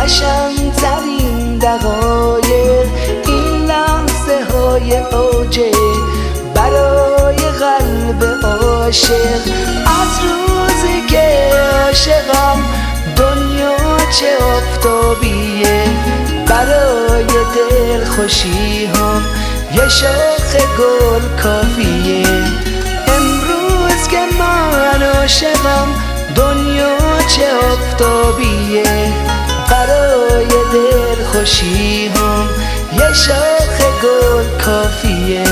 قشنگترین دقایق این لحظه های اوجه برای قلب عاشق. از روزی که عاشقم دنیا چه آفتابیه، برای دل خوشی هم یه شاخ گل کافیه. امروز که من عاشقم دنیا چه آفتابیه، برای دل خوشی هم یه شاخ گل کافیه.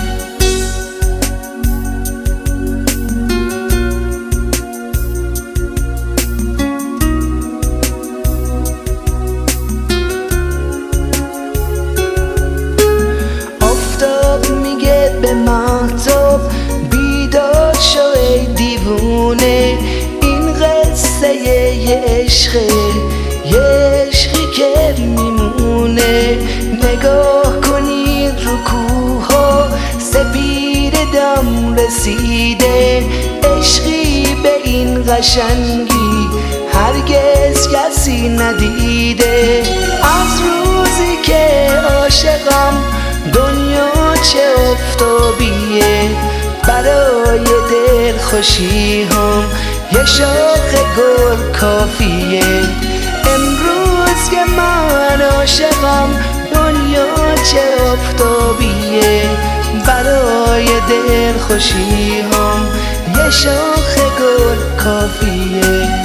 به مهتاب بیدار شو ای دیوونه، این قصه یه عشقه، یه عشقی که میمونه. نگاه کنید رو کوها سپید دم رسیده، عشقی به این قشنگی هرگز کسی ندیده. از روزی که عاشقم دنیا چه آفتابیه، برای دل خوشی هم یه شاخ گل کافیه. امروز که من عاشقم دنیا چه آفتابیه، برای دل خوشی هم یه شاخ گل کافیه.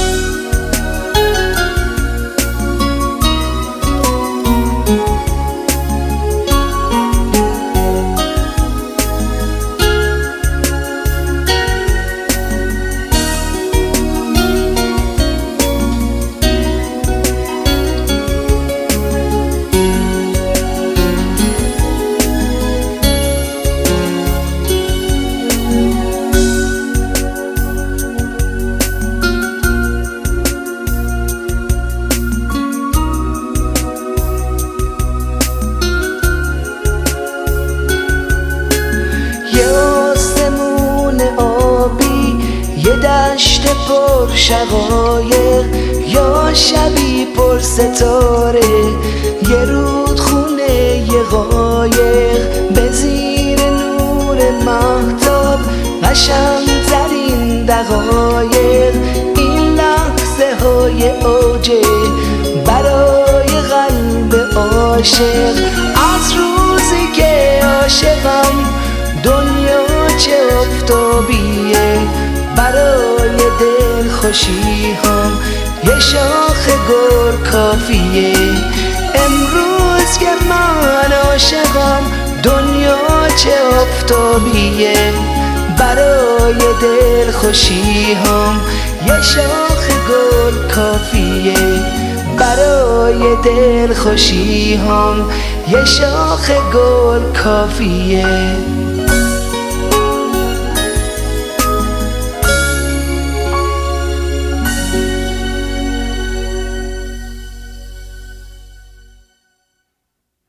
یه دشت پر شقایق یا شبی پر ستاره، یه رودخونه یه قایق به زیر نور مهتاب. قشنگترین دقایق این لحظه های اوجه برای قلب عاشق. از روزی که عاشقم دنیا چه آفتابیه، برای دل خوشی هم یه شاخ گل کافیه. امروز که من عاشقم دنیا چه آفتابیه، برای دل خوشی هم یه شاخ گل کافیه. برای دل خوشی هم یه شاخ گل کافیه.